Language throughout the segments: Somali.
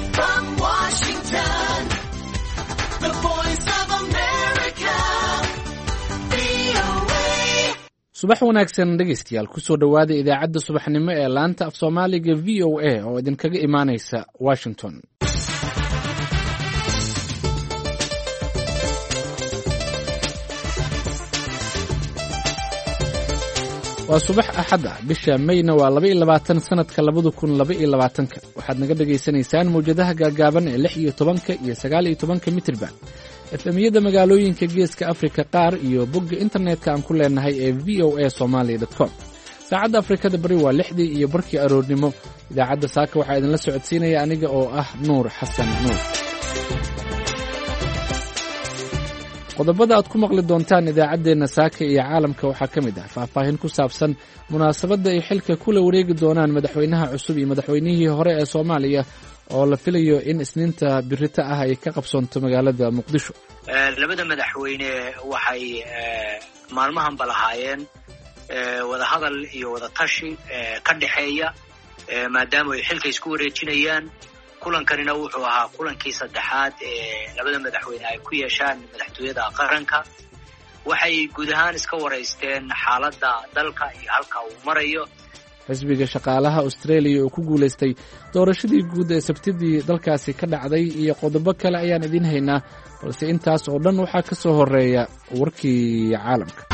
From Washington, the voice of America, VOA. subax wanaagsan dhegeystayaal kusoo dhowaada idaacadda subaxnimo ee laanta af soomaaliga v o a oo idinkaga imaanaysa washington. waa subax axad ah, bisha mayna waa 22 sanadka 2022. waxaad naga dhegaysanaysaan mawjadaha gaagaaban ee 16 iyo 19 mitirban, efemiyada magaalooyinka geeska afrika qaar iyo bogga internetka aan ku leenahay ee voasomali.com. saacadda afrikada bari waa 6 iyo barkii aroornimo. idaacadda saaka waxaa idinla socodsiinaya aniga oo ah nuur xasan nuur. qodobada aad ku maqli doontaan idaacaddeenna saaka iyo caalamka waxaa ka mid ah faahfaahin ku saabsan munaasabadda ay xilka kula wareegi doonaan madaxweynaha cusub iyo madaxweynihii hore ee soomaaliya oo la filayo in isniinta birita ah ay ka qabsoonto magaalada muqdisho. labada madaxweyne waxay maalmahanba lahaayeen wadahadal iyo wadatashi ka dhexeeya maadaama ay xilka isku wareejinayaan. kulankanina wuxuu ahaa kulankii saddexaad ee labada madaxweyne ay ku yeeshaan madaxtooyada qaranka. waxay guud ahaan iska waraysteen xaaladda dalka iyo halka uu marayo. xisbiga shaqaalaha australia oo ku guulaystay doorashadii guud ee sabtidii dalkaasi ka dhacday iyo qodobo kale ayaan idiin haynaa, balse intaas oo dhan waxaa ka soo horeeya warkii caalamka.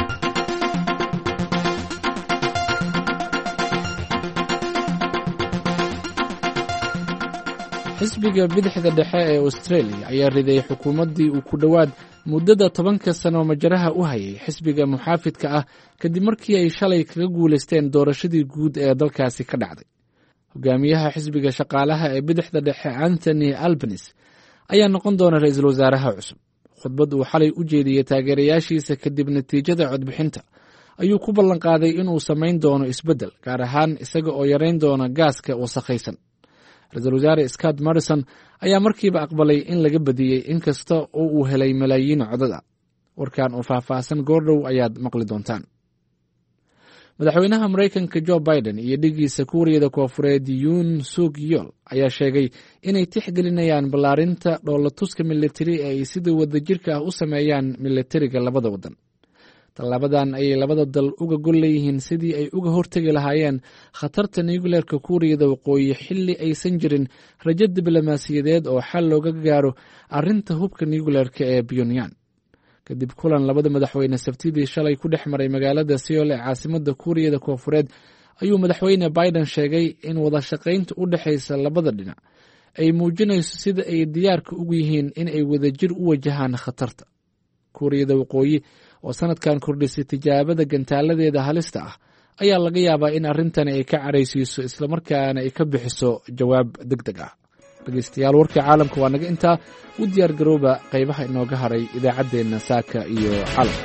xisbiga bidixda dhexe ee australia ayaa riday xukuumaddii uu ku dhowaad muddada 10 sano majaraha u hayay xisbiga muxaafidka ah kadib markii ay shalay kaga guulaysteen doorashadii guud ee dalkaasi ka dhacday. hogaamiyaha xisbiga shaqaalaha ee bidixda dhexe Anthony Albanese ayaa noqon doona ra'iisul wasaaraha cusub. khudbad uu xalay u jeediyey taageerayaashiisa kadib natiijada codbixinta ayuu ku ballan qaaday inuu samayn doono isbeddel, gaar ahaan isaga oo yarayn doona gaaska wasakhaysan. ra-iisul wasaare Scott Morrison ayaa markiiba aqbalay in laga badiyey inkasta oo uu helay malaayiin codad ah. warkan oo faahfaahsan goordhow ayaad maqli doontaan. madaxweynaha Mareykanka Joe Biden iyo dhigiisa Kuuriyada Koofureed Yoon Suk Yeol ayaa sheegay inay tixgelinayaan ballaarinta dhoolatuska militari ee ay sida wadajirka ah u sameeyaan militariga labada waddan. tallaabadan ayay labada dal uga gol leeyihiin sidii ay uga hortegi lahaayeen khatarta nucleerka Kuuriyada Waqooyi xilli aysan jirin rajo diblomaasiyadeed oo xal looga gaaro arrinta hubka nucleerka ee Pyongyang. kadib kulan labada madaxweyne sabtidii shalay ku dhex maray magaalada Seoul ee caasimadda Kuuriyada Koofureed ayuu madaxweyne Biden sheegay in wada shaqaynta u dhaxaysa labada dhinac ay muujinayso sida ay diyaarka ugu yihiin in ay wadajir u wajahaan khatarta. Kuuriyada Waqooyi oo sanadkan kordhisay tijaabada gantaaladeeda halista ah ayaa laga yaabaa in arrintani ay ka caraysiiso islamarkaana ay ka bixiso jawaab degdeg ah. dhegeystayaal, warkii caalamka waa naga intaa. u diyaar garooba qaybaha inooga haray idaacaddeenna saaka iyo caalamka.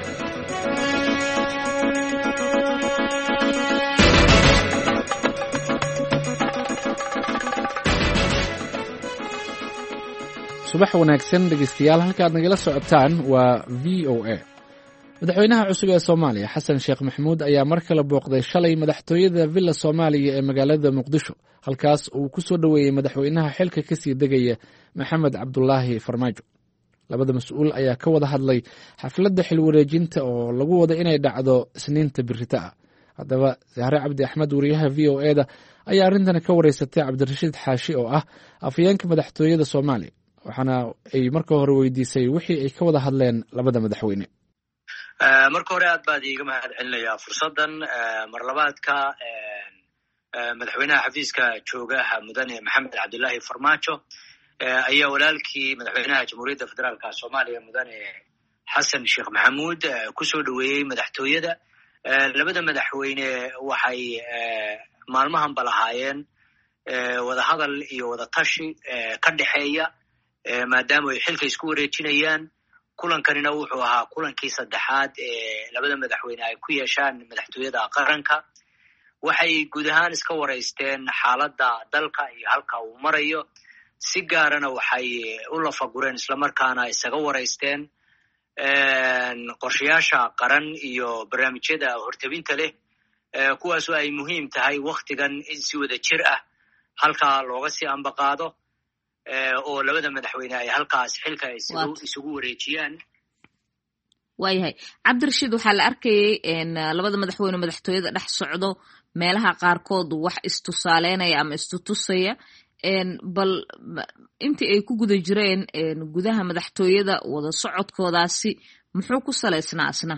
subax wanaagsan dhegeystayaal, halka aad nagala socotaan waa v o a. madaxweynaha cusub ee Soomaaliya Xasan Sheekh Maxamuud ayaa mar kale booqday shalay madaxtooyada Villa Soomaaliya ee magaalada Muqdisho, halkaas uu ku soo dhoweeyey madaxweynaha xilka ka sii degaya Maxamed Cabdulaahi Farmaajo. labada mas'uul ayaa ka wada hadlay xafladda xil wareejinta oo lagu wada inay dhacdo isniinta birita ah. haddaba Zahra Cabdi Axmed, wariyaha v o a da, ayaa arrintan ka wareysatay Cabdirashiid Xaashi oo ah afhayeenka madaxtooyada Soomaaliya, waxaana ay marka hore weydiisay wixii ay ka wada hadleen labada madaxweyne. marka hore aad baad iiga mahad celinayaa fursaddan. marlabaadka madaxweynaha xafiiska joogaha mudane maxamed cabdulaahi farmaajo ayaa walaalkii madaxweynaha jamhuuriyadda federaalka soomaaliya mudane xasan sheekh maxamuud kusoo dhoweeyey madaxtooyada. labada madaxweyne waxay maalmahanba lahaayeen wadahadal iyo wadatashi ka dhexeeya maadaama ay xilka isku wareejinayaan. kulankanina wuxuu ahaa kulankii saddexaad ee labada madaxweyne ay ku yeeshaan madaxtooyada qaranka. waxay guud ahaan iska waraysteen xaaladda dalka iyo halka uu marayo. si gaarana waxay u lafagureen islamarkaana isaga waraysteen qorshayaasha qaran iyo barnaamijyada hortebinta leh, kuwaasoo ay muhiim tahay wakhtigan in si wada jir ah halkaa looga sii ambaqaado. oo labada madaxweyne ay halkaas xilka isugu wareejiyaan. waayahay cabdirashiid, waxaa la arkayay labada madaxweyne madaxtooyada dhex socdo meelaha qaarkood wax istusaaleynaya ama istutusaya, bal intii ay ku guda jireen gudaha madaxtooyada wada socodkoodaasi muxuu ku salaysnaa asna?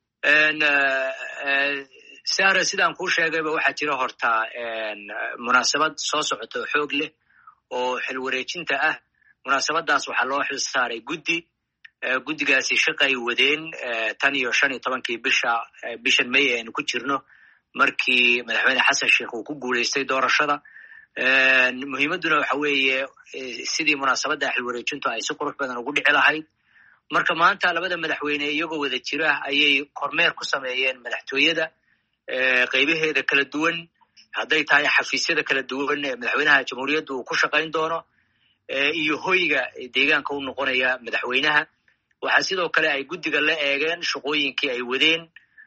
sare sidaan kuu sheegayba waxaa jira horta munaasabad soo socota oo xoog leh oo xil wareejinta ah. munaasabadaas waxaa loo xil saaray guddigaasi shaqay wadeen tan iyo 15 bishan May aynu ku jirno, markii madaxweyne xasan sheekh uu ku guuleystay doorashada. muhiimaduna waxa weeye sidii munaasabada xil wareejintu ay si qurux badan ugu dhici lahayd. marka maanta labada madaxweyne iyagoo wada jira ayay kormeer ku sameeyeen madaxtooyada qaybaheeda kala duwan, hadday tahay xafiisyada kala duwan ee madaxweynaha jamhuuriyadda uu ku shaqayn doono iyo hoyga deegaanka u noqonaya madaxweynaha. waxaa sidoo kale ay guddiga la eegeen shaqooyinkii ay wadeen,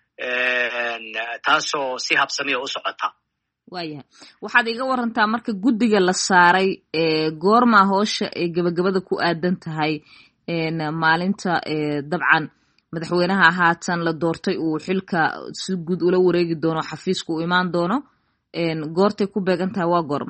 taasoo si habsamiya u socota. waayahay, waxaad iga warantaa marka guddiga la saaray goormaa hoosha ee gabagabada ku aadan tahay maalinta dabcan madaxweynaha haatan la doortay uu xilka si guud ula wareegi doono, xafiiska u imaan doono, goortay ku beegan tahay waa goorma?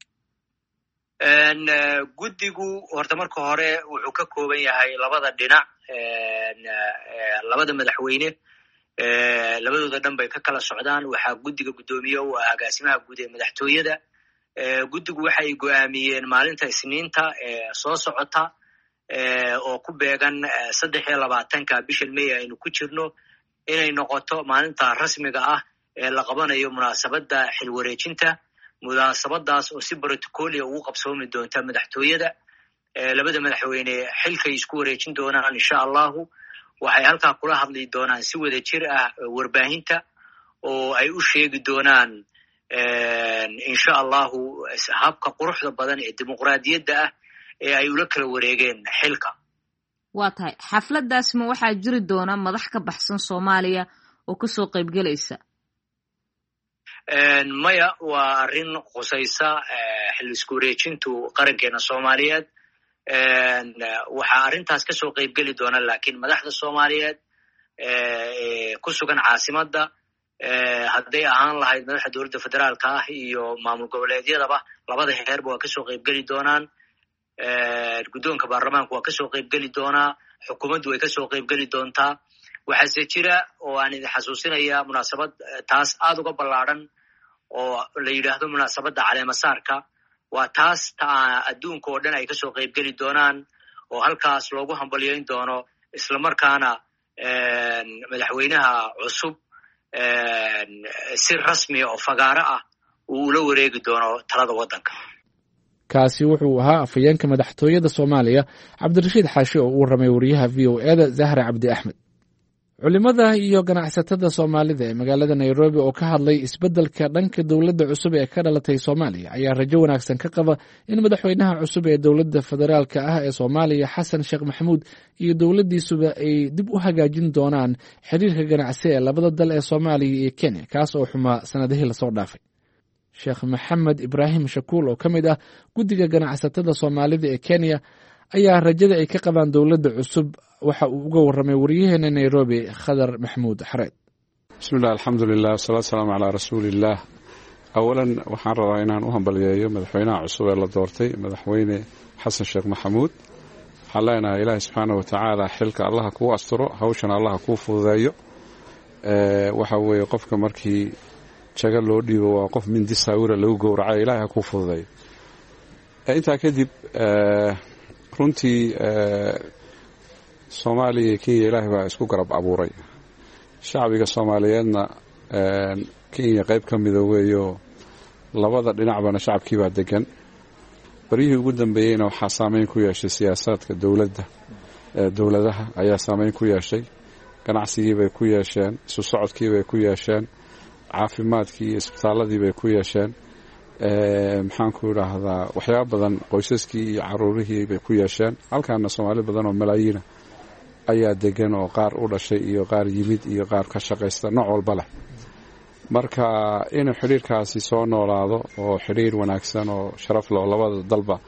guddigu horta marka hore wuxuu ka kooban yahay labada dhinac, labada madaxweyne labadooda dhan bay ka kala socdaan. waxaa guddiga guddoomiye u ah agaasimaha guud ee madaxtooyada. guddigu waxay go'aamiyeen maalinta Isniinta soo socota oo ku beegan 23 bishan May aynu ku jirno inay noqoto maalinta rasmiga ah ee la qabanayo munaasabada xil wareejinta. munaasabadaas oo si protocol ugu qabsoomi doonta madaxtooyada. labada madaxweyne xilkay isku wareejin doonaan insha Allahu. waxay halkaa kula hadli doonaan si wada jir ah warbaahinta oo ay u sheegi doonaan insha Allahu habka quruxda badan ee dimuqraadiyadda ah ee ay ula kala wareegeen xilka. waa tahay, xafladaas ma waxaa jiri doona madax ka baxsan Soomaaliya oo kasoo qaybgelaysa? maya, waa arrin khusaysa xil isku wareejintu qarankeena Soomaaliyeed. waxaa arrintaas kasoo qaybgeli doona laakiin madaxda Soomaaliyeed ku sugan caasimadda, hadday ahaan lahayd madaxda dowladda federaalka ah iyo maamul goboleedyadaba, labada heerba waa kasoo qaybgeli doonaan. guddoonka baarlamaanku waa kasoo qaybgeli doonaa, xukuumaddu way kasoo qaybgeli doontaa. waxaase jira oo aan idin xasuusinaya munaasabad taas aad uga ballaadhan oo la yidhaahdo munaasabadda caleemasaarka. waa taas adduunka oo dhan ay kasoo qaybgeli doonaan oo halkaas loogu hambalyayn doono, islamarkaana madaxweynaha cusub si rasmiya oo fagaaro ah uu ula wareegi doono talada waddanka. kaasi wuxuu ahaa afhayeenka madaxtooyada Soomaaliya Cabdirashiid Xaashi oo uu ramay wariyaha VOA-da Zahra Cabdi Axmed. culimada iyo ganacsatada Soomaalida ee magaalada Nairobi oo ka hadlay isbeddelka dhanka dowladda cusub ee ka dhalatay Soomaaliya ayaa rajo wanaagsan ka qaba in madaxweynaha cusub ee dowladda federaalka ah ee Soomaaliya Xasan Sheekh Maxamuud iyo dowladdiisuba ay dib u hagaajin doonaan xiriirka ganacsi ee labada dal ee Soomaaliya iyo Kenya, kaas oo xumaa sanadihii lasoo dhaafay. Sheekh Maxamed Ibraahim Shakuul oo ka mid ah guddiga ganacsatada Soomaalida ee Kenya ayaa rajada ay ka qabaan dowladda cusub waxa uu uga warramay wariyaheena Nairobi Khadar Maxmuud Xareed. bismillah, alxamdulilah, wasalaatu wasalaamu calaa rasuulillaah. awalan waxaan rabaa inaan u hambalyeeyo madaxweynaha cusub ee la doortay, madaxweyne xasan sheekh maxamuud. waxaan leenahay ilaahay subxaana wa tacaala xilka allaha kuu asturo, hawshana allaha kuu fududeeyo. waxa weeye qofka markii jaga loo dhiibo waa qof mindi saawira lagu gowracayo, ilaahay ha kuu fududeeyo. intaa kadib runtii Soomaaliya iyo Kenya ilaahay baa isku garab abuuray. shacbiga Soomaaliyeedna Kenya qayb ka mida weeyo, labada dhinacbana shacabkii baa degan. baryihii ugu dambeeyeyna waxaa saameyn ku yeeshay siyaasaadka dowladaha ayaa saameyn ku yeeshay. ganacsigii bay ku yeesheen, isu socodkii bay ku yeesheen, caafimaadkii iyo isbitaaladii bay ku yeesheen. maxaan ku idhaahdaa waxyaaba badan, qoysaskii iyo caruurihii bay ku yeesheen. halkaana Soomaali badan oo malaayiina ayaa degan oo qaar u dhashay iyo qaar yimid iyo qaar ka shaqaysta, nooc walba leh. marka inuu xidhiirkaasi soo noolaado oo xidhiir wanaagsan oo sharaf leh oo labada dalba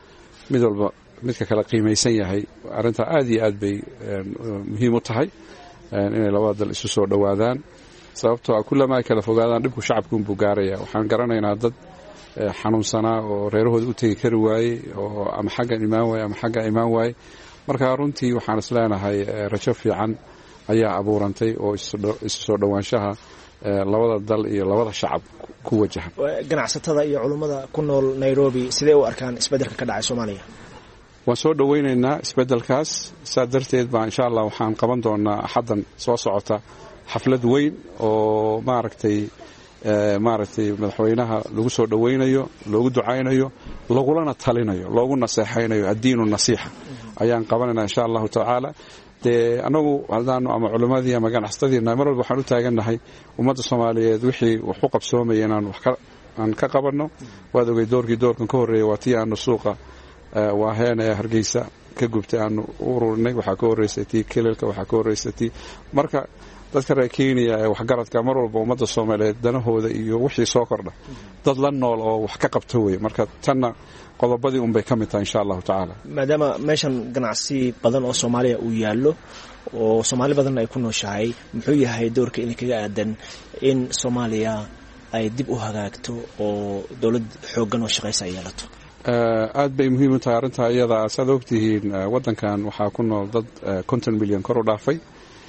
mid walba midka kala qiimaysan yahay arrintaa aad iyo aad bay muhiim u tahay inay labada dal isu soo dhowaadaan sababtoo ah kullama ay kala fogaadaan dhibku shacabkuunbuu gaaraya waxaan garanaynaa dad xanuunsanaa oo reerahooda u tegi kari waayey oo ama xaggan imaan waaye ama xagga imaan waaye marka runtii waxaan is leenahay rajo fiican ayaa abuurantay oo isu soo dhowaanshaha labada dal iyo labada shacab ku wajahan. ganacsatada iyo culummada ku nool Nairobi sidee u arkaan isbeddelka ka dhacay Soomaaliya? waan soo dhowaynaynaa isbeddelkaas saa darteed baa insha allah waxaan qaban doonaa axaddan soo socota xaflad weyn oo maaragtay madaxweynaha lagu soo dhowaynayo loogu ducaynayo lagulana talinayo loogu naseexaynayo addiinu nasiixa ayaan qabanaynaa insha allahu tacaala dee anagu haddaanu ama culimmadii ama ganacsatadiina mar walba waxaan u taagannahay ummadda soomaaliyeed wixii wax u qabsoomaya inaan aan ka qabanno waad ogay doorkan ka horreeya waa tii aanu suuqa waaheen ee hargeysa ka gubtay aanu u ururinay waxaa ka horreysay tii kelilka waxaa ka horreysay tii marka dadka reer Kenya ee waxgaradka mar walba ummadda Soomaaliyeed danahooda iyo wixii soo kordha dad la nool oo wax ka qabto way marka tanna qodobadii un bay ka mid tahay insha Allah taala maadaama meeshan ganacsi badan oo Soomaaliya uu yaallo oo Soomaali badan ay ku nooshahay muxuu yahay doorka in kaga aadan in Soomaaliya ay dib u hagaagto oo dawlad xooggan oo shaqaysa ay yeelato? aad bay muhiim u tahay arrinta iyada aad ogtihiin wadankan waxaa ku nool dad 50 milyan kor u dhaafay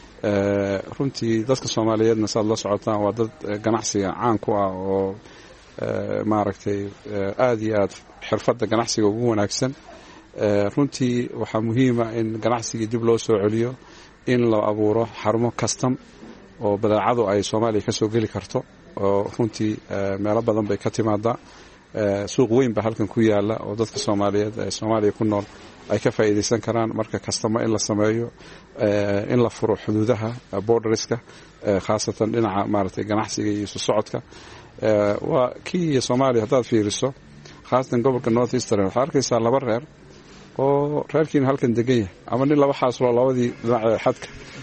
runtii dadka Soomaaliyeedna saad la socotaan waa dad ganacsiga caan ku ah oo maaragtay aad iyo aad xirfadda ganacsiga ugu wanaagsan runtii waxaa muhiima in ganacsiga dib loo soo celiyo in la abuuro xarumo custom oo badeecadu ay Soomaaliya ka soo geli karto oo runtii meelo badan bay ka timaadaa suuq weyn ba halkan ku yaala oo dadka Soomaaliyeed ee Soomaaliya ku nool ay ka faa'iideysan karaan marka customer in la sameeyo in la furo xuduudaha borderska khaasatan dhinaca maaragtay ganacsiga iyo socodka waa kii Soomaaliya hadaad fiiriso khaasatan gobolka North Eastern waxaa arkaysaa laba reer oo reerkiina halkan degan yahay ama nin laba xaas loo labadii dhinaca xadka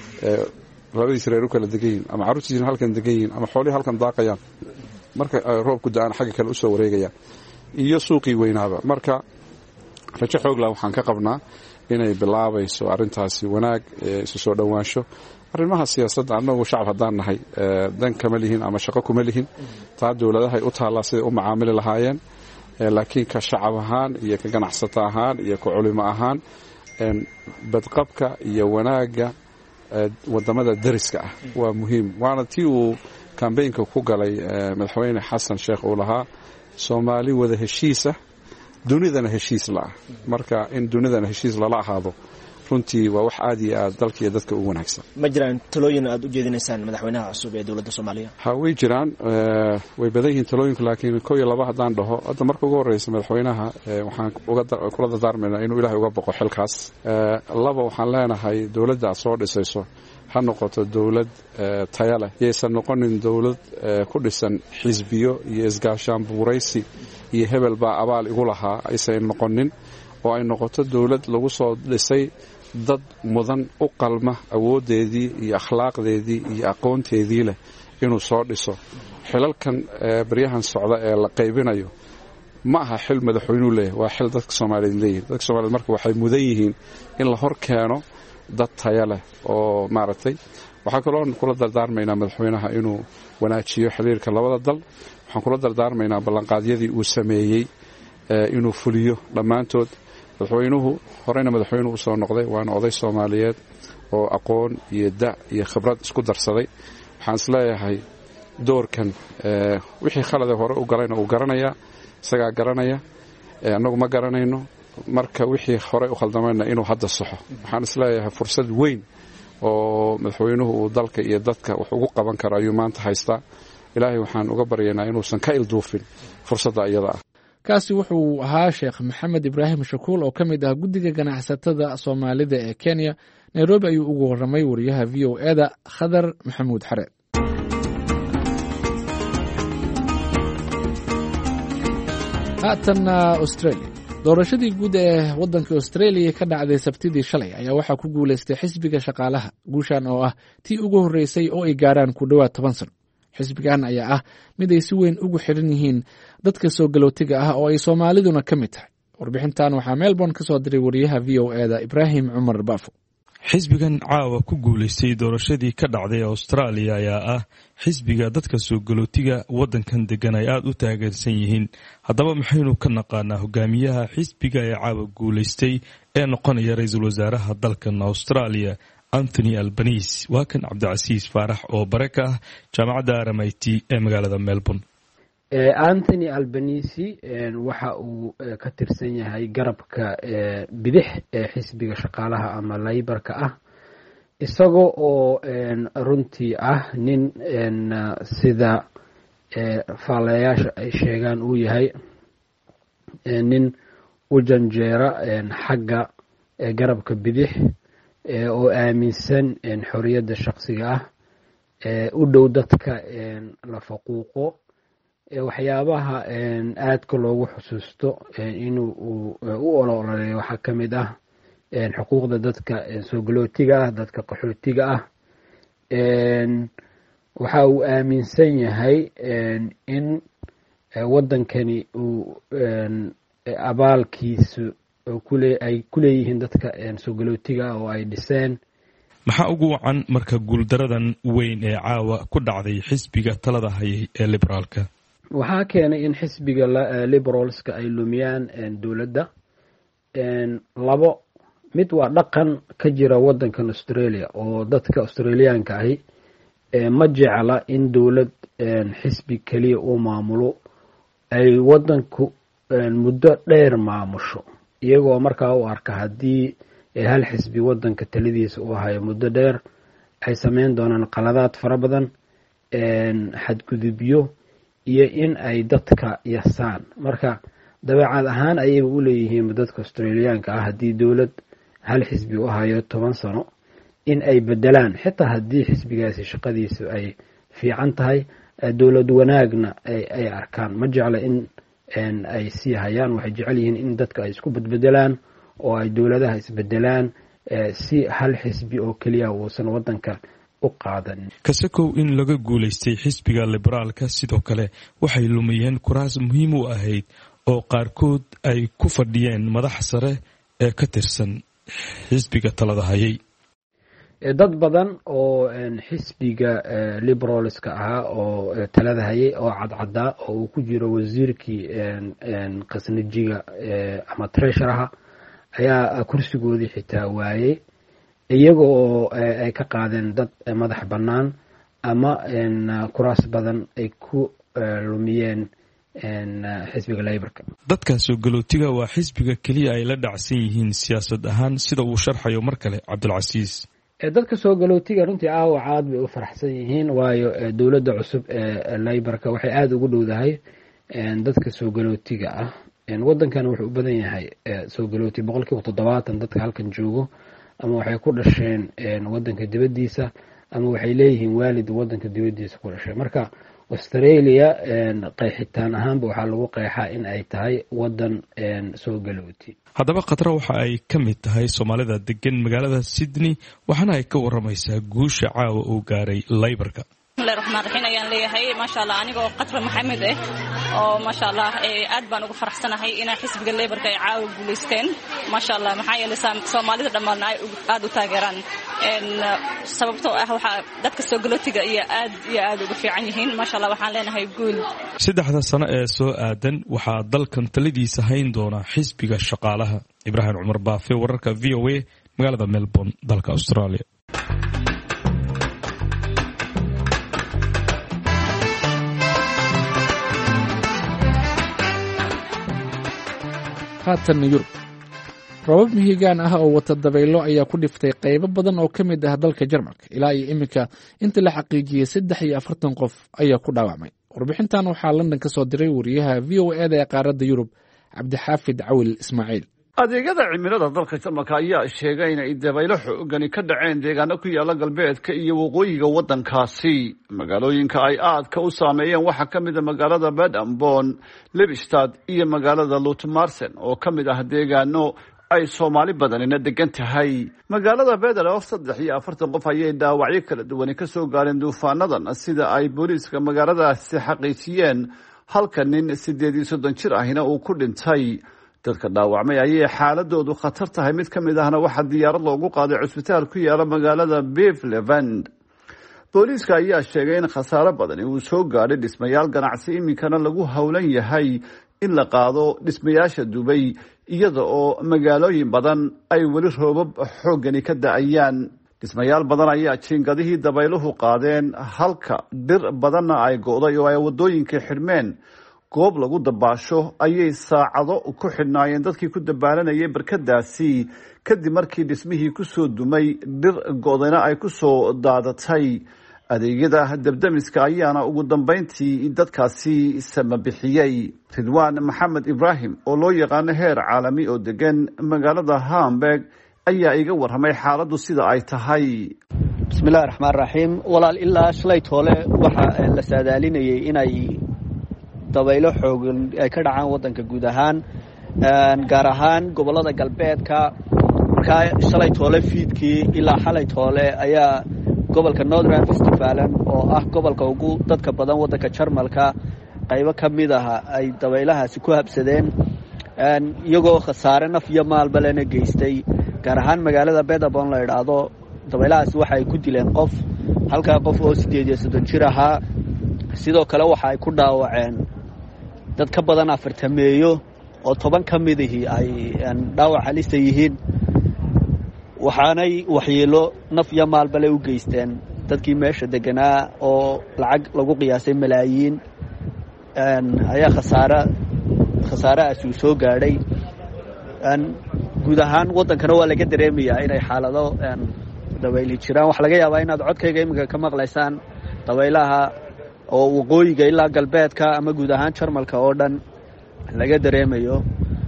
labadiis reer u kala degan yihiin ama carruurtiina halkan degan yihiin ama xoolihii halkan daaqayaan marka roobku da'an xagga kale u soo wareegayaan iyo suuqii weynaaba marka rajo xoog leh waxaan ka qabnaa inay bilaabayso arrintaasi wanaag isu soo dhowaansho arrimaha siyaasadda annagu shacab haddaan nahay dan kama lihin ama shaqo kuma lihin taa dowladahay u taallaa siday u macaamili lahaayeen laakiin ka shacab ahaan iyo ka ganacsato ahaan iyo ka culimo ahaan badqabka iyo wanaagga wadamada dariska ah waa muhiim waana tii uu kambeynka ku galay madaxweyne xasan sheekh uu lahaa Soomaali wada heshiisa dunidana heshiis la marka in dunidana heshiis la ahaado runtii waa wax aad iyo aad dalka iyo dadka ugu wanaagsan. ma jiraan talooyin aad u jeedinaysaan madaxweynaha cusub ee dawladda Soomaaliya? way jiraan way badan yihiin talooyinku laakiin koob iyo laba hadaan dhaho hadda marka ugu horeysa madaxweynaha waxaan kula dardaarmaynaa inuu Ilaahay uga baqo xilkaas laba waxaan leenahay dawladda soo dhisayso ha noqoto dawlad tayo leh yeysan noqonin dawlad ku dhisan xisbiyo iyo isgaashaan buuraysi iyo hebel baa abaal igu lahaa aysan noqonin oo ay noqoto dawlad lagu soo dhisay dad mudan u qalma awoodeedii iyo akhlaaqdeedii iyo aqoonteedii leh inuu soo dhiso xilalkan baryahan socda ee la qaybinayo ma aha xil madaxweynuhu leeyahay waa xil dadka Soomaaliyeed leeyahay dadka Soomaaliyeed marka waxay mudan yihiin in la hor keeno dad tayo leh oo maaragtay waxaa kaloo kula dardaarmaynaa madaxweynaha inuu wanaajiyo xiriirka labada dal waxaan kula dardaarmaynaa ballanqaadyadii uu sameeyey inuu fuliyo dhammaantood madaxweynuhu horeyna madaxweynuhu u soo noqday waana oday Soomaaliyeed oo aqoon iyo da' iyo khibrad isku darsaday waxaan isleeyahay doorkan wixii khalad hore u galayna uu garanaya isagaa garanaya annagu ma garanayno marka wixii hore u khaldamayna inuu hadda saxo waxaan isleeyahay fursad weyn oo madaxweynuhu uu dalka iyo dadka wax ugu qaban karo ayuu maanta haystaa ilaahay waxaan uga baryaynaa inuusan ka ilduufin fursadda iyada ah. kaasi wuxuu ahaa Sheekh Maxamed Ibraahim Shakuul oo ka mid ah guddiga ganacsatada Soomaalida ee Kenya. Nairobi ayuu ugu warramay wariyaha VOA-da Khadar Maxamuud Xareed. haatana Australia doorashadii guud ee waddanka Australia ka dhacday Sabtidii shalay ayaa waxaa ku guuleystay xisbiga shaqaalaha guushan oo ah tii ugu horeysay oo ay gaaraan ku dhawaad 10 sano. xisbigan ayaa ah mid ay si weyn ugu xiran yihiin dadka soo galootiga ah oo ay Soomaaliduna ka mid tahay warbixintan waxaa melbourne ka soo diray wariyaha v o e da ibraahim cumar baafo. xisbigan caawa ku guulaystay doorashadii ka dhacday austraaliya ayaa ah xisbiga dadka soo galootiga waddankan degan ay aada u taageersan yihiin. haddaba maxaynu ka naqaanaa hogaamiyaha xisbiga ee caawa guulaystay ee noqonaya ra-iisul wasaaraha dalkan austraaliya anthony albanese? waa kan cabdicasiis faarax oo bare ka ah jaamacadda RMIT ee magaalada melbourne. anthony albanese waxa uu ka tirsan yahay garabka bidix ee xisbiga shaqaalaha ama laybarka ah, isagoo oo runtii ah nin sida faalayaasha ay sheegaan uu yahay nin u janjeera xagga garabka bidix oo aaminsan xorriyadda shaqsiga ah, u dhow dadka la faquuqo. waxyaabaha aadka loogu xusuusto inuu u ololayo waxaa ka mid ah xuquuqda dadka soo galootiga ah, dadka qaxootiga ah. waxa uu aaminsan yahay in waddankani uu abaalkiisu ay ku leeyihiin dadka soo galootiga ah oo ay dhiseen. maxaa ugu wacan marka guuldaradan weyn ee caawa ku dhacday xisbiga talada hayay ee liberaalka? waxaa keenay in xisbiga liberalska ay lumiyaan dowladda. labo mid waa dhaqan ka jira waddankan australia oo dadka australiyaanka ahi ma jecla in dowlad xisbi keliya uu maamulo, ay waddanku muddo dheer maamusho, iyagoo markaa u arka haddii hal xisbi waddanka taladiisa uu hayo muddo dheer ay sameyn doonaan qaladaad fara badan, xadgudubyo iyo in ay dadka yasaan. marka dabeecad ahaan ayaga u leeyihiin dadka australiyaanka ah haddii dowlad hal xisbi u hayo 10 sano in ay bedelaan, xitaa haddii xisbigaasi shaqadiisu ay fiican tahay, dowlad wanaagna ay arkaan. ma jecla in ay sii hayaan, waxay jecel yihiin in dadka ay isku bedbedelaan oo ay dowladaha isbedelaan si hal xisbi oo keliya uusan waddanka kasakow in laga guulaystay xisbiga liberaalka, sidoo kale waxay lumiyeen kuraas muhiim u ahayd oo qaarkood ay ku fadhiyeen madax sare ee ka tirsan xisbiga talada hayay. dad badan oo xisbiga liberalska ahaa oo talada hayay oo cadcadaa oo uu ku jiro wasiirkii qasnajiga ama treasureha ayaa kursigoodii xitaa waayey, iyaga oo ay ka qaadeen dad madax bannaan ama kuraas badan ay ku lumiyeen xisbiga laybarka. dadka soo galootiga waa xisbiga keliya ay la dhacsan yihiin siyaasad ahaan, sida uu sharxayo mar kale cabdilcasiis. dadka soo galootiga runtii caad bay u faraxsan yihiin, waayo dowladda cusub ee laybarka waxay aada ugu dhowdahay dadka soo galootiga ah. waddankan wuxuu u badan yahay soo galooti 70% dadka halkan joogo ama waxay ku dhasheen waddanka dibaddiisa ama waxay leeyihiin waalid waddanka dibaddiisa ku dhashay. marka australia qeexitaan ahaanba waxaa lagu qeexaa in ay tahay waddan soo galooti. haddaba khatra waxa ay ka mid tahay soomaalida degan magaalada Sydney, waxaana ay ka waramaysaa guusha caawa uu gaaray laybarka. bismillahi raxmaan raxiim ayaan leeyahay. maasha allah, anigoo qatra maxamed oo maasha allah aad baan ugu faraxsanahay inay xisbiga Labourka ay caawa guuleysteen. maasha allah, maxaa yeelay Soomaalida dhammaan ay aad u taageeraan sababtoo ah waxa dadka soo galootiga iyo aad ugu fiican yihiin. maasha allah, waxaan leenahay guul. 3 sano ee soo aadan waxaa dalkan taladiisa hayn doona xisbiga shaqaalaha. Ibraahim Cumar Baafe, wararka VOA, magaalada Melbourne, dalka Australia. haatanna yurub robab mihigaan ah oo wata dabaylo ayaa ku dhiftay qaybo badan oo ka mid ah dalka Jarmalka. ilaa iyo iminka inta la xaqiijiyey 43 qof ayaa ku dhaawacmay. warbixintan waxaa London ka soo diray wariyaha VOA ee qaaradda Yurub Cabdixaafid Cawil Ismaaciil. adeegyada cimilada dalka Jarmalka ayaa sheegay in ay dabaylo xoogani ka dhaceen deegaano ku yaala galbeedka iyo waqooyiga waddankaasi. magaalooyinka ay aadka u saameeyeen waxaa ka mid ah magaalada Baden-Bonn, Lippstadt iyo magaalada Lutmarsen oo ka mid ah deegaano ay Soomaali badanina degan tahay. magaalada Baden-Bonn 43 qof ayay dhaawacyo kala duwan ka soo gaareen duufaanadan, sida ay booliiska magaaladaasi xaqiijiyeen, halka nin 38 jir ahina uu ku dhintay. dadka dhaawacmay ayay xaaladoodu khatar tahay. mid ka mid ahna waxaa diyaarad loogu qaaday cusbitaal ku yaala magaalada Beverland. booliiska ayaa sheegay in khasaaro badani uu soo gaadhay dhismayaal ganacsi, iminkana lagu howlan yahay in la qaado dhismayaasha dubay, iyada oo magaalooyin badan ay weli roobab xooggani ka da-ayaan. dhismayaal badan ayaa jiingadihii dabayluhu qaadeen, halka dhir badanna ay go'day oo ay wadooyinkii xidhmeen. goob lagu dabaasho ayay saacado ku xidhnaayeen dadkii ku dabaalanayay barkadaasi, kadib markii dhismihii kusoo dumay, dhir go'dayna ay kusoo daadatay. adeegyada dabdamiska ayaana ugu dambeyntii dadkaasi samabixiyey. ridwaan maxamed ibraahim oo loo yaqaano heer caalami oo degan magaalada Hamburg ayaa iga warramay xaaladdu sida ay tahay. bismillahi raxmaan raxiim. walaal ilaa shalay toole waxaa la saadaalinayay inay dabaylo xoogan ay ka dhacaan waddanka guud ahaan, gaar ahaan gobollada galbeedka. markaa shalay toole fiidkii ilaa xalay toole ayaa gobolka Northern Westfalen oo ah gobolka ugu dadka badan waddanka Jarmalka qaybo ka mid ah ay dabaylahaasi ku habsadeen, iyagoo khasaare naf iyo maalba lana geystay. gaar ahaan magaalada Bedabon la yidhaahdo, dabaylahaasi waxa ay ku dileen qof, halkaa qof oo 38 jir ahaa. sidoo kale waxa ay ku dhaawaceen dad ka badan 40 meeyo oo 10 ka mid ay dhaawac halis yihiin. waxaanay waxyeelo naf iyo maalbale u geysteen dadkii meesha deganaa oo lacag lagu qiyaasay malaayiin ayaa khasaarahaasi uu soo gaadhay. guud ahaan waddankana waa laga dareemayaa inay xaalado dabayli jiraan. waxaa laga yaabaa inaad codkayga iminka ka maqlaysaan dabaylaha oo waqooyiga ilaa galbeedka ama guud ahaan Jarmalka oo dhan laga dareemayo.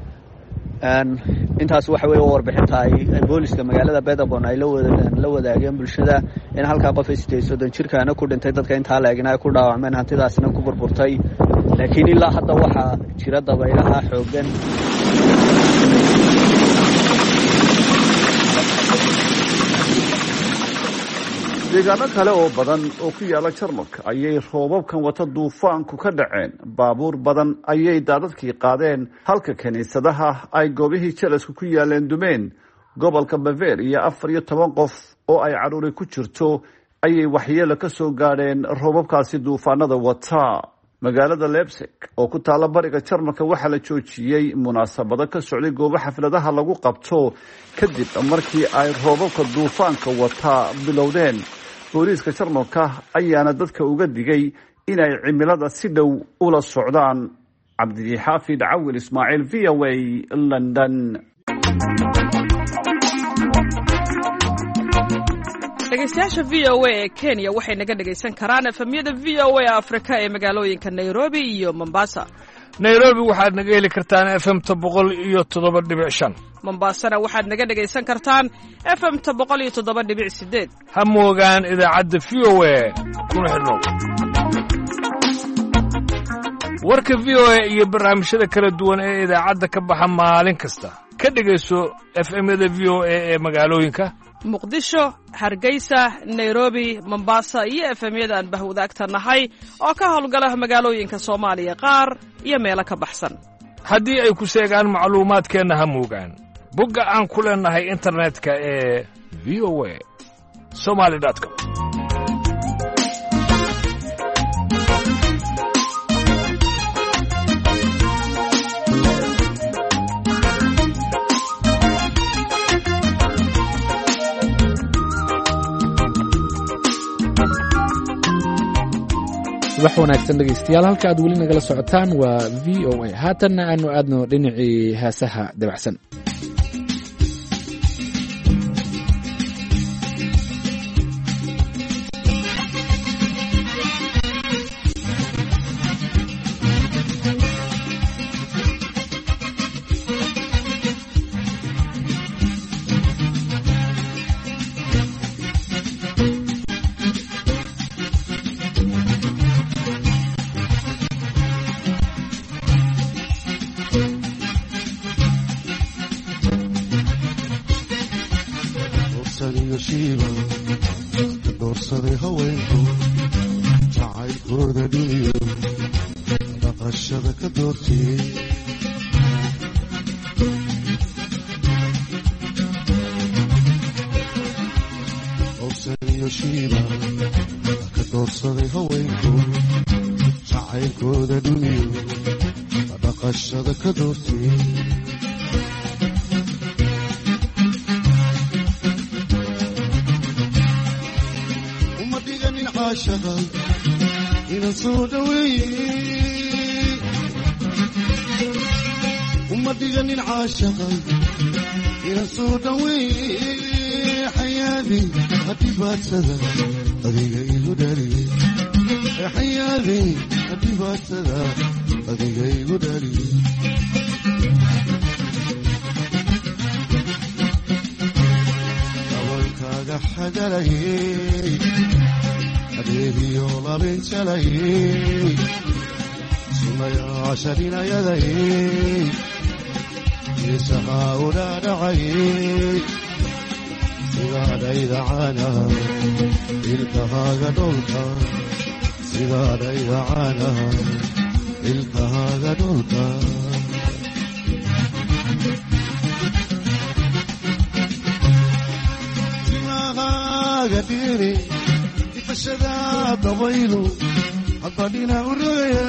intaas waxa weeye warbixinta ay booliska magaalada Bedabon ay la wadaageen bulshada in halka qof 38 jirkaana ku dhintay, dadka inta la eegna ku dhaawacmeen, hantidaasna ku burburtay. laakiin ilaa hadda waxa jira dabaylaha xoogan. deegaano kale oo badan oo ku yaala Jarmalka ayay roobabkan wata duufaanku ka dhaceen. baabuur badan ayay daadadkii qaadeen, halka kaniisadaha ay goobihii jelasku ku yaaleen dumeen. gobolka Bavaria 14 qof oo ay caruuri ku jirto ayay waxyeelo ka soo gaadheen roobabkaasi duufaanada wata. magaalada Leipzig oo ku taala bariga Jarmalka waxaa la joojiyey munaasabado ka socday goobo xafladaha lagu qabto kadib markii ay roobabka duufaanka wata bilowdeen. booliiska Jarmalka ayaana dadka uga digay inay cimilada si dhow ula socdaan. cabdixaafid cawil ismaaciil, VOA, London. dhegeystayaasha VOA ee Kenya waxay naga dhegaysan karaan efemyada VOA Afrika ee magaalooyinka Nairobi iyo Mombasa. Nairobi waxaad naga heli kartaan FM-ta 107.5. Mombasana waxaad naga dhegaysan kartaan FM-ta 107.8. ha moogaan idaacadda VOA kuna xidhnow. warka VOA iyo barnaamijyada kala duwan ee idaacadda ka baxa maalin kasta ka dhegayso FM-yada VOA ee magaalooyinka Muqdisho, Hargeysa, Nairobi, Mombasa iyo FM-yada aan bahwadaagta nahay oo ka howlgala magaalooyinka Soomaaliya qaar iyo meelo ka baxsan. haddii ay ku sheegaan macluumaadkeenna ha moogaan bogga aan ku leenahay internetka ee voasomali.com. subax wanaagsan dhegaystayaal, halka aad weli nagala socotaan waa VOA. haatanna aanu aadno dhinacii heesaha dabacsan. doorsaday haweenku jacaylkooda dhiniyo dhaqashada ka doortiyey doorsaday haweenku jacaylkooda dhuniyo dhaqashada ka doortay uma dhiganin caashaqa inaan soo dhaweeyey uma dhiganin caashaqa inaan soo dhaweeyey xayaadi dhibaatada adiga igu dhaliyey xayaadi dhibaatada adiga igu dhaliyey dabalkaaga xagalayey adeegiyo labin jalayey sunayaasha dhinayadayey isahaa u dhaadhacayey sidaadhayda caanaha ilkahaaga dholka sidaadhayda caanaha ilkahaaga dholka dimahaaga dhiri ifashada dabaylu haddadhina u rogaya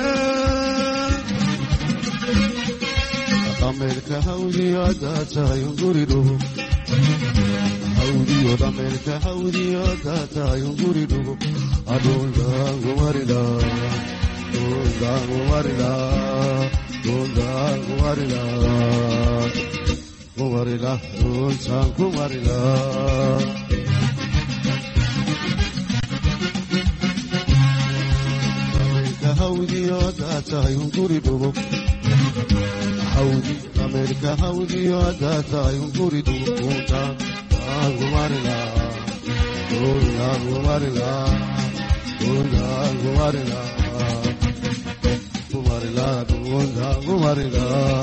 dhameelka hawdiyo haddaa tahay unguridhugo hawdiyo dhameelka hawdiyo haddaa tahay unguridhugo adhuldaangumarila dhuldaangumarila dhuldaangumarila kumarila dhultaan kumarila dhameelka hawdiyo haddaa tahay unguridhugo hawdi dhameelka hawdiyo haddaa tahay unguridhugo dhultaan kumarila dhuldaangumarila dhuldaangumarila kumarila dhuldaangumarila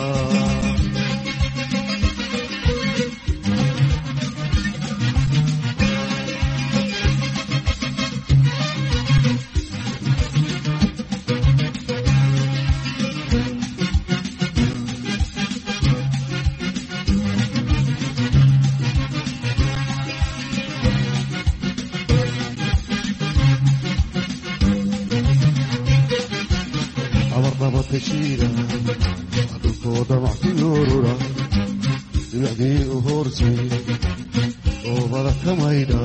abarnabatashiida dhulkooda maxkuyoorura dibacdii u hoorsay oobada ka maydha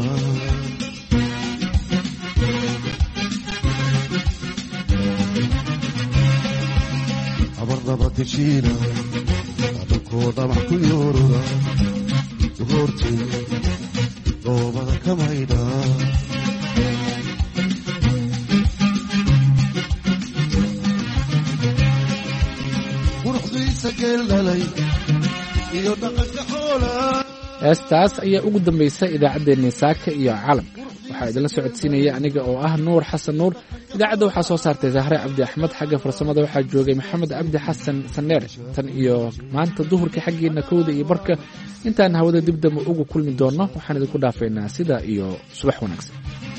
abarnabatashiida dhulkooda maxkuyoorura u hoorsay oobada ka maydha heestaas ayaa ugu dambaysa idaacaddeenii saaka iyo calamka waxaa idinla socodsiinaya aniga oo ah nuur xasan nuur idaacadda waxaa soo saartay zahre cabdi axmed xagga farsamada waxaa joogay maxamed cabdi xasan saneer tan iyo maanta duhurkii xaggiina kowda iyo barka intaan hawada dibdamba ugu kulmi doonno waxaan idinku dhaafaynaa sidaa iyo subax wanaagsan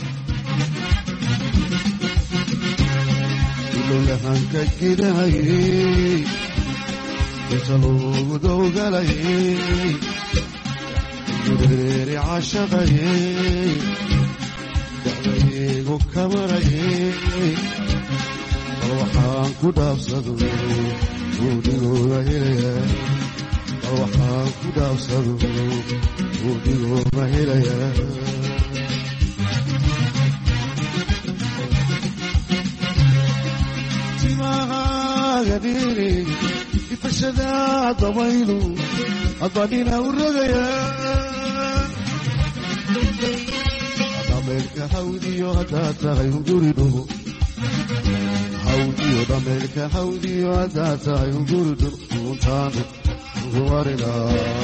ilolahanka gidahayey inta loogu dowgalayey ureeri cashaqayey dacdaygu kamarayey bal waxaan ku dhaabsado uudhigooga helaya bal waxaan ku dhaabsado uudhigooga helaya timahaaga dhiri ifashada dabaylu haddadhina u rogaya dhameelka hawdiyo haddaa tahay unguridhugo hawdiyo dhameelka hawdiyo haddaa tahay unguridhugo dhultaan kumarila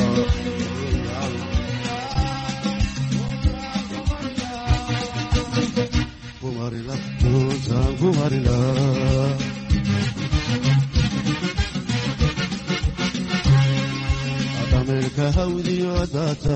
kumarila dhultaan kumarila dhameelka hawdiyo haddaa tahay